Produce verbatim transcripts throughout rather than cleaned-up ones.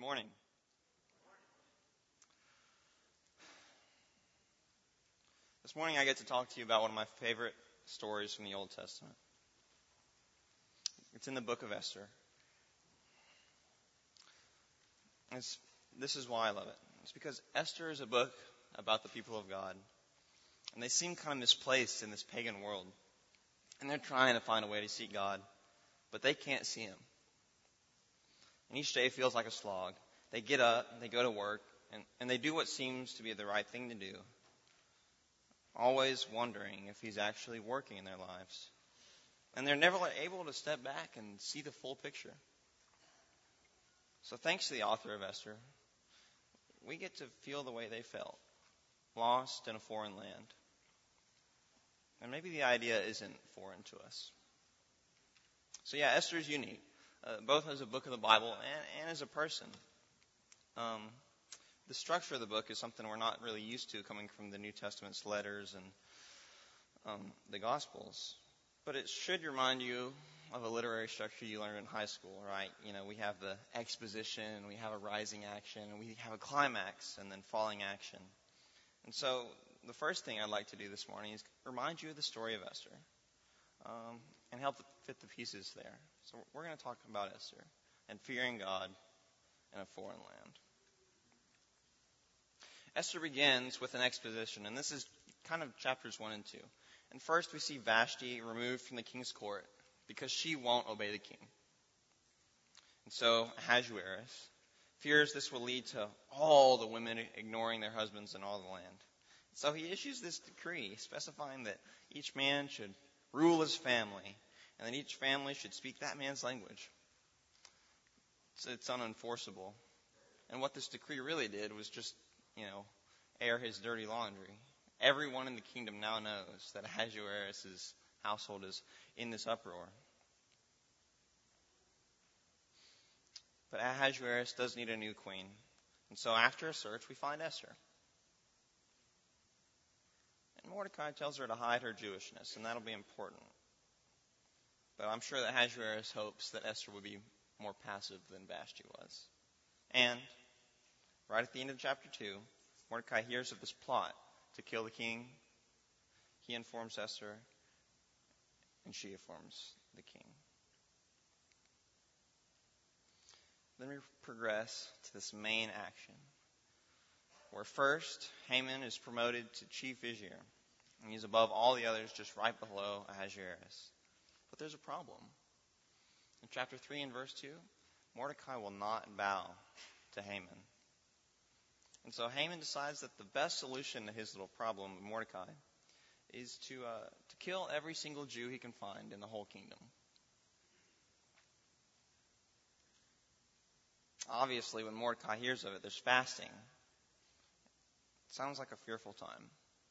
morning. This morning I get to talk to you about one of my favorite stories from the Old Testament. It's in the book of Esther. It's, this is why I love it. It's because Esther is a book about the people of God. And they seem kind of misplaced in this pagan world. And they're trying to find a way to see God, but they can't see Him. And each day feels like a slog. They get up, they go to work, and, and they do what seems to be the right thing to do, always wondering if He's actually working in their lives. And they're never able to step back and see the full picture. So thanks to the author of Esther, we get to feel the way they felt, lost in a foreign land. And maybe the idea isn't foreign to us. So yeah, Esther is unique, uh, both as a book of the Bible and, and as a person. Um, the structure of the book is something we're not really used to coming from the New Testament's letters and um, the Gospels. But it should remind you of a literary structure you learned in high school, right? You know, we have the exposition, we have a rising action, and we have a climax and then falling action. And so the first thing I'd like to do this morning is remind you of the story of Esther um, and help fit the pieces there. So we're going to talk about Esther and fearing God in a foreign land. Esther begins with an exposition, and this is kind of chapters one and two. And first we see Vashti removed from the king's court because she won't obey the king. And so Ahasuerus fears this will lead to all the women ignoring their husbands in all the land. So he issues this decree specifying that each man should rule his family, and that each family should speak that man's language. So it's unenforceable. And what this decree really did was just, you know, air his dirty laundry. Everyone in the kingdom now knows that Ahasuerus' household is in this uproar. But Ahasuerus does need a new queen. And so after a search, we find Esther. And Mordecai tells her to hide her Jewishness, and that'll be important. But I'm sure that Ahasuerus hopes that Esther would be more passive than Vashti was. And right at the end of chapter two, Mordecai hears of this plot to kill the king. He informs Esther, and she informs the king. Then we progress to this main action, where first Haman is promoted to chief vizier, and he's above all the others, just right below Ahasuerus. But there's a problem. In chapter three and verse two, Mordecai will not bow to Haman. And so Haman decides that the best solution to his little problem with Mordecai is to uh, to kill every single Jew he can find in the whole kingdom. Obviously, when Mordecai hears of it, there's fasting. It sounds like a fearful time.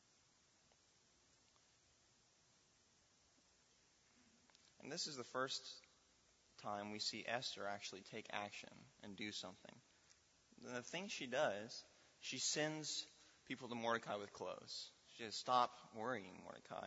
And this is the first time we see Esther actually take action and do something. And the thing she does, she sends people to Mordecai with clothes. She says, "Stop worrying, Mordecai."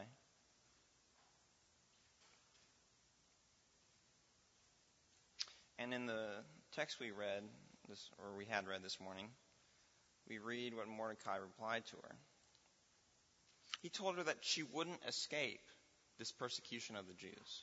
And in the text we read, this, or we had read this morning, we read what Mordecai replied to her. He told her that she wouldn't escape this persecution of the Jews.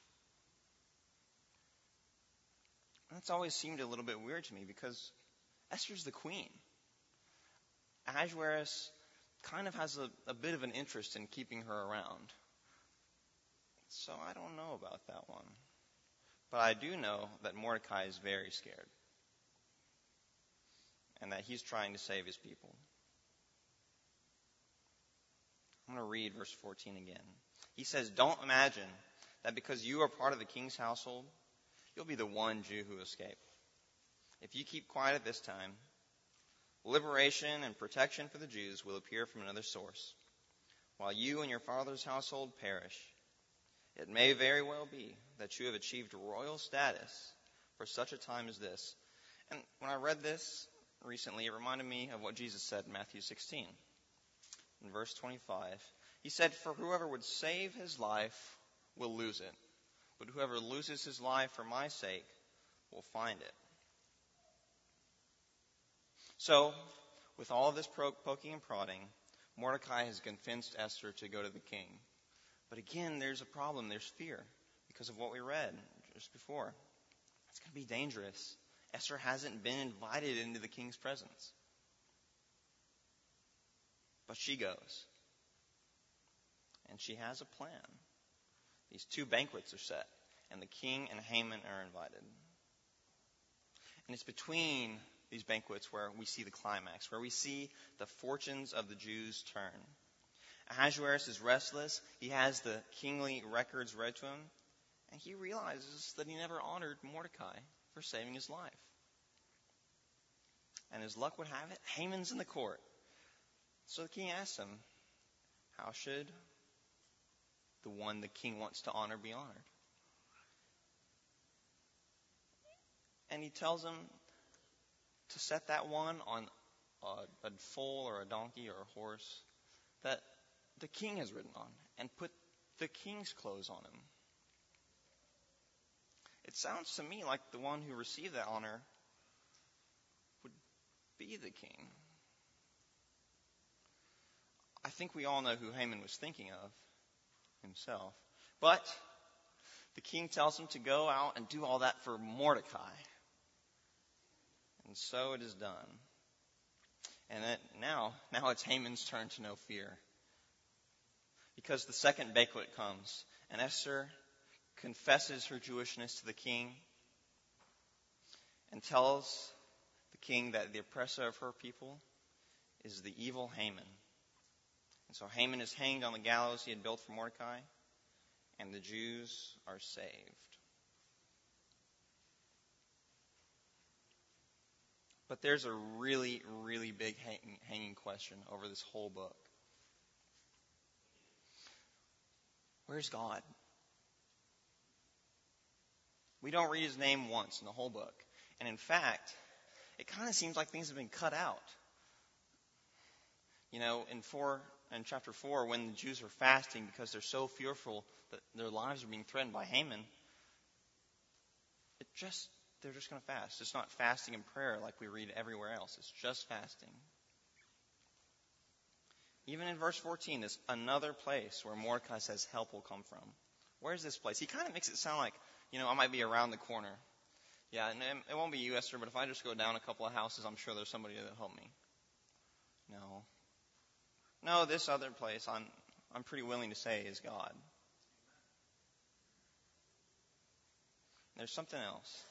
And that's always seemed a little bit weird to me because Esther's the queen. Ahasuerus kind of has a, a bit of an interest in keeping her around. So I don't know about that one. But I do know that Mordecai is very scared. And that he's trying to save his people. I'm going to read verse fourteen again. He says, "Don't imagine that because you are part of the king's household, you'll be the one Jew who escape. If you keep quiet at this time, liberation and protection for the Jews will appear from another source, while you and your father's household perish. It may very well be that you have achieved royal status for such a time as this." And when I read this recently, it reminded me of what Jesus said in Matthew sixteen. In verse twenty-five, he said, "For whoever would save his life will lose it, but whoever loses his life for my sake will find it." So, with all of this poking and prodding, Mordecai has convinced Esther to go to the king. But again, there's a problem. There's fear because of what we read just before. It's going to be dangerous. Esther hasn't been invited into the king's presence. But she goes. And she has a plan. These two banquets are set, and the king and Haman are invited. And it's between these banquets where we see the climax, where we see the fortunes of the Jews turn. Ahasuerus is restless. He has the kingly records read to him, and he realizes that he never honored Mordecai for saving his life. And as luck would have it, Haman's in the court. So the king asks him, how should the one the king wants to honor be honored? And he tells him to set that one on a, a foal or a donkey or a horse that the king has ridden on, and put the king's clothes on him. It sounds to me like the one who received that honor would be the king. I think we all know who Haman was thinking of himself. But the king tells him to go out and do all that for Mordecai. And so it is done. And it, now, now it's Haman's turn to know fear. Because the second banquet comes, and Esther confesses her Jewishness to the king and tells the king that the oppressor of her people is the evil Haman. And so Haman is hanged on the gallows he had built for Mordecai, and the Jews are saved. But there's a really, really big hang, hanging question over this whole book. Where's God? We don't read his name once in the whole book. And in fact, it kind of seems like things have been cut out. You know, in four, in chapter four, when the Jews are fasting because they're so fearful that their lives are being threatened by Haman, it just they're just going to fast. It's not fasting and prayer like we read everywhere else. It's just fasting. Even in verse fourteen, there's another place where Mordecai says help will come from. Where's this place? He kind of makes it sound like, you know, I might be around the corner. Yeah, and it won't be you, Esther, but if I just go down a couple of houses, I'm sure there's somebody that'll help me. No. No, this other place, I'm, I'm pretty willing to say is God. There's something else.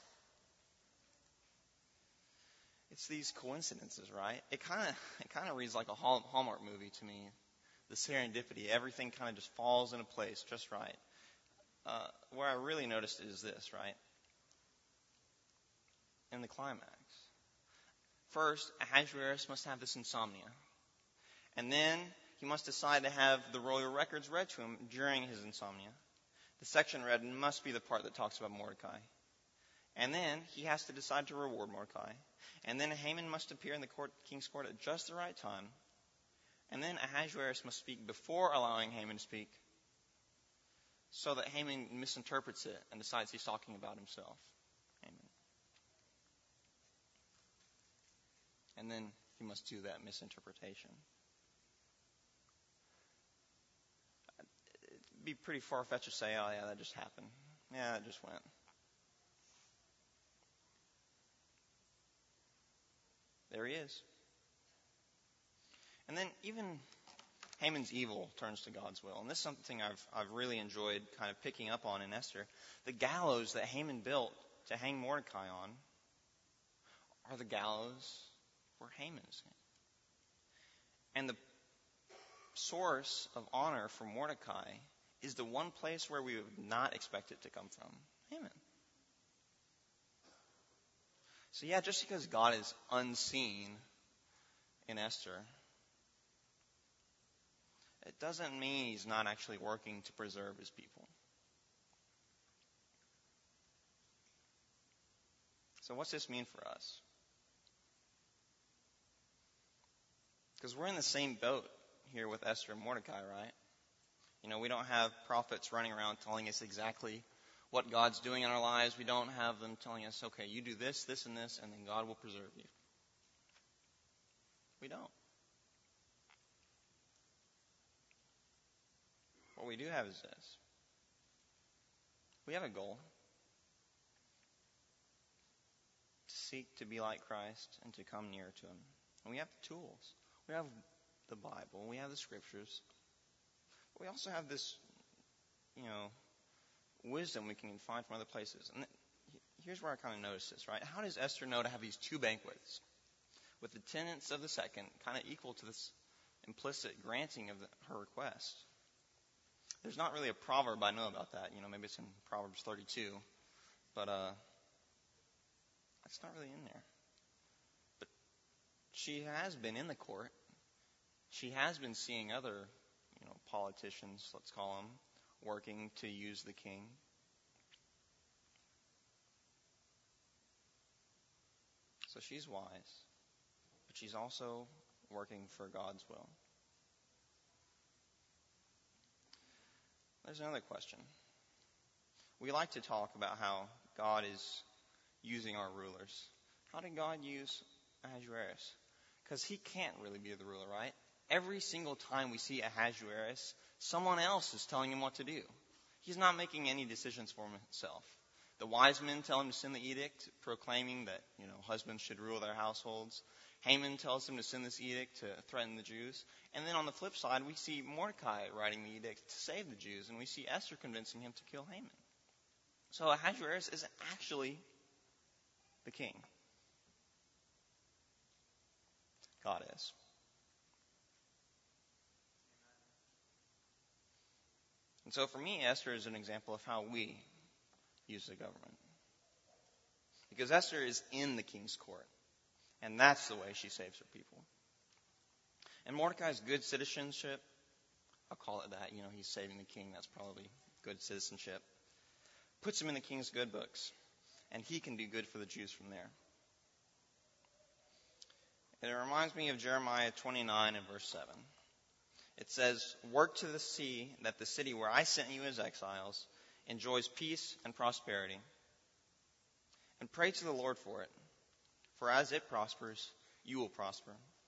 It's these coincidences, right? It kind of it kind of reads like a Hallmark movie to me. The serendipity, everything kind of just falls into place just right. Uh, where I really noticed it is this, right? In the climax. First, Ahasuerus must have this insomnia. And then he must decide to have the royal records read to him during his insomnia. The section read must be the part that talks about Mordecai. And then he has to decide to reward Mordecai. And then Haman must appear in the court, king's court at just the right time. And then Ahasuerus must speak before allowing Haman to speak, so that Haman misinterprets it and decides he's talking about himself. Haman. And then he must do that misinterpretation. It'd be pretty far-fetched to say, oh yeah, that just happened. Yeah, it just went. There he is. And then even Haman's evil turns to God's will. And this is something I've I've really enjoyed kind of picking up on in Esther. The gallows that Haman built to hang Mordecai on are the gallows where Haman is hanged. And the source of honor for Mordecai is the one place where we would not expect it to come from. Haman. So yeah, just because God is unseen in Esther, it doesn't mean he's not actually working to preserve his people. So what's this mean for us? Because we're in the same boat here with Esther and Mordecai, right? You know, we don't have prophets running around telling us exactly what God's doing in our lives. We don't have them telling us, okay, you do this, this, and this, and then God will preserve you. We don't. What we do have is this. We have a goal. To seek to be like Christ and to come near to Him. And we have the tools. We have the Bible. We have the Scriptures. But we also have this, you know, wisdom we can find from other places. And here's where I kind of notice this, right? How does Esther know to have these two banquets with the tenets of the second kind of equal to this implicit granting of the, her request? There's not really a proverb I know about that. You know, maybe it's in Proverbs thirty-two. But uh, it's not really in there. But she has been in the court. She has been seeing other, you know, politicians, let's call them, working to use the king. So she's wise, but she's also working for God's will. There's another question. We like to talk about how God is using our rulers. How did God use Ahasuerus? Because he can't really be the ruler, right? Every single time we see Ahasuerus, someone else is telling him what to do. He's not making any decisions for himself. The wise men tell him to send the edict proclaiming that, you know, husbands should rule their households. Haman tells him to send this edict to threaten the Jews. And then on the flip side, we see Mordecai writing the edict to save the Jews. And we see Esther convincing him to kill Haman. So Ahasuerus is actually the king. God is. And so for me, Esther is an example of how we use the government. Because Esther is in the king's court. And that's the way she saves her people. And Mordecai's good citizenship, I'll call it that, you know, he's saving the king, that's probably good citizenship, puts him in the king's good books. And he can do good for the Jews from there. And it reminds me of Jeremiah twenty-nine and verse seven. It says, "Work to the sea that the city where I sent you as exiles enjoys peace and prosperity. And pray to the Lord for it. For as it prospers, you will prosper."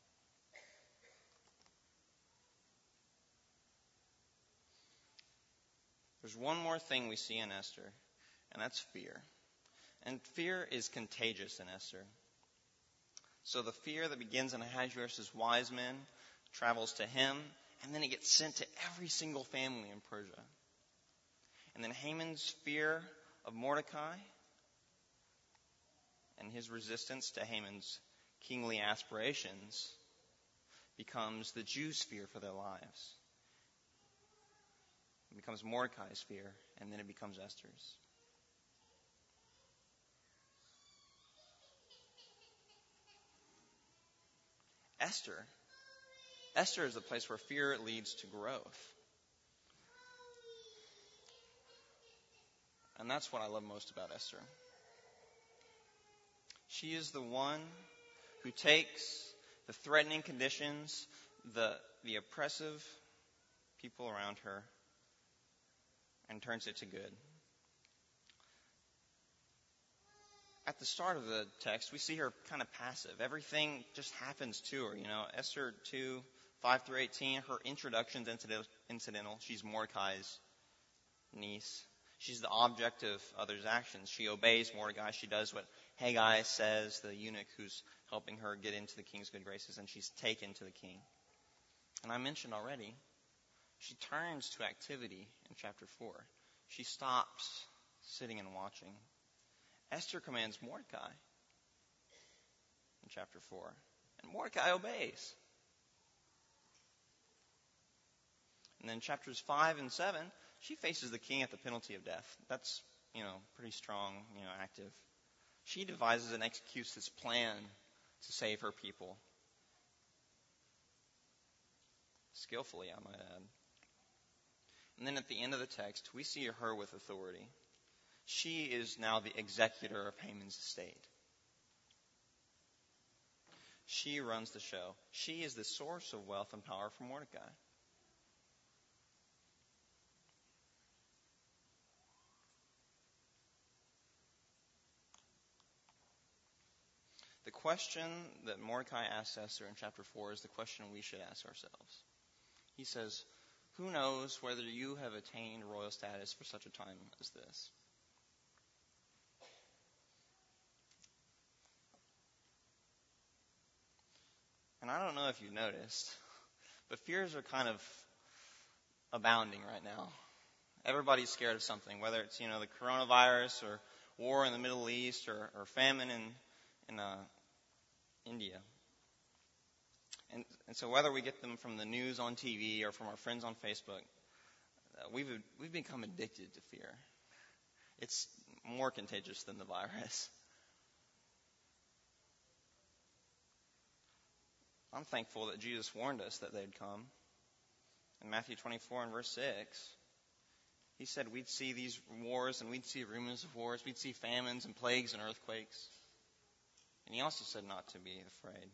There's one more thing we see in Esther, and that's fear. And fear is contagious in Esther. So the fear that begins in Ahasuerus' wise men travels to him, and then it gets sent to every single family in Persia. And then Haman's fear of Mordecai and his resistance to Haman's kingly aspirations becomes the Jews' fear for their lives. It becomes Mordecai's fear, and then it becomes Esther's. Esther. Esther is the place where fear leads to growth. And that's what I love most about Esther. She is the one who takes the threatening conditions, the, the oppressive people around her, and turns it to good. At the start of the text, we see her kind of passive. Everything just happens to her. You know, Esther two, five through eighteen, her introduction's incidental. She's Mordecai's niece. She's the object of others' actions. She obeys Mordecai. She does what Haggai says, the eunuch who's helping her get into the king's good graces, and she's taken to the king. And I mentioned already, she turns to activity in chapter four. She stops sitting and watching. Esther commands Mordecai in chapter four, and Mordecai obeys. And then chapters five and seven, she faces the king at the penalty of death. That's, you know, pretty strong, you know, active. She devises and executes this plan to save her people. Skillfully, I might add. And then at the end of the text, we see her with authority. She is now the executor of Haman's estate. She runs the show. She is the source of wealth and power for Mordecai. The question that Mordecai asks Esther in chapter four is the question we should ask ourselves. He says, who knows whether you have attained royal status for such a time as this? And I don't know if you've noticed, but fears are kind of abounding right now. Everybody's scared of something, whether it's, you know, the coronavirus or war in the Middle East or, or famine in, in uh, India. And, and so whether we get them from the news on T V or from our friends on Facebook, uh, we've we've become addicted to fear. It's more contagious than the virus. I'm thankful that Jesus warned us that they'd come. In Matthew twenty-four and verse six, he said we'd see these wars and we'd see rumors of wars. We'd see famines and plagues and earthquakes. And he also said not to be afraid.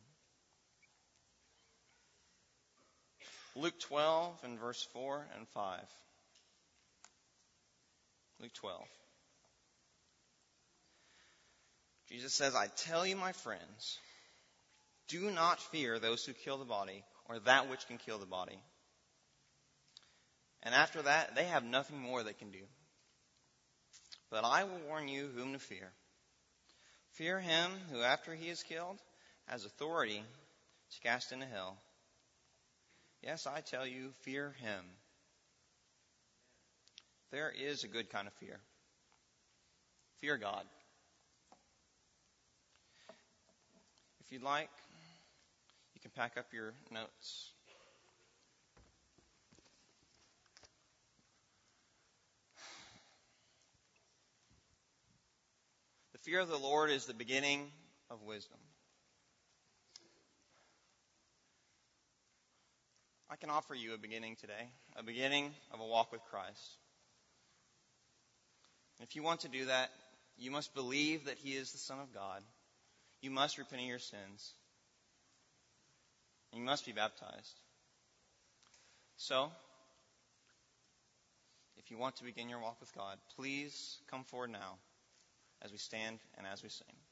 Luke twelve and verse four and five. Luke twelve. Jesus says, I tell you, my friends, do not fear those who kill the body or that which can kill the body. And after that, they have nothing more they can do. But I will warn you whom to fear. Fear him who, after he is killed, has authority to cast into hell. Yes, I tell you, fear him. There is a good kind of fear. Fear God. If you'd like, you can pack up your notes. The fear of the Lord is the beginning of wisdom. I can offer you a beginning today, a beginning of a walk with Christ. If you want to do that, you must believe that he is the Son of God. You must repent of your sins. You must be baptized. So, if you want to begin your walk with God, please come forward now as we stand and as we sing.